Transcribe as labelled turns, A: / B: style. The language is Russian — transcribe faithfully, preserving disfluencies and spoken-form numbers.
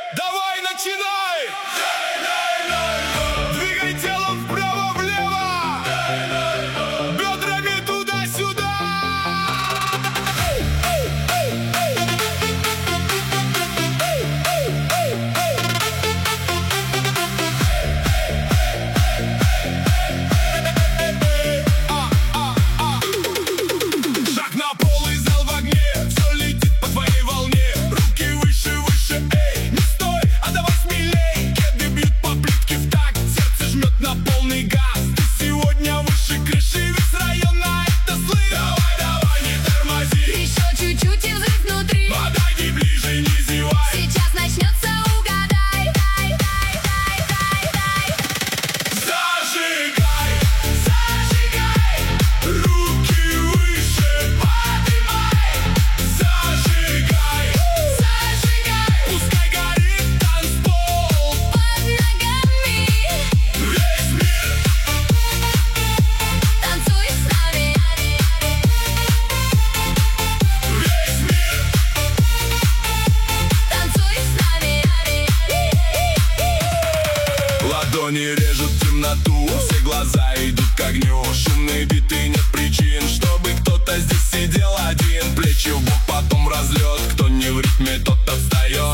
A: Давай, начинай! Двигай телом вправо-влево, бедрами туда-сюда. Шаг на пол и зал в огне, все летит по твоей волне. Руки выше, выше, эй, не стой, а давай смелей. Кеды бьют по плитке в такт, сердце жмет на полный газ. Ты сегодня выше крыши, весь район на это слышит. Давай, давай, не тормози,
B: Еще чуть-чуть и взрыв внутри.
A: подойди ближе, не зевай.
B: Сейчас начнется, угадай. Дай, дай, дай, дай, дай.
A: Зажигай, зажигай, руки выше поднимай. Зажигай,
B: Зажигай
A: пускай горит танцпол.
B: под ногами.
A: Весь мир
B: Танцуй с нами.
A: Весь мир
B: Танцуй с нами.
A: ладони режут темноту, все глаза идут к огню. Шумные биты, нет причин, чтобы кто-то здесь сидел один. Плечи в бок, потом в разлет, кто не в ритме, тот отстает.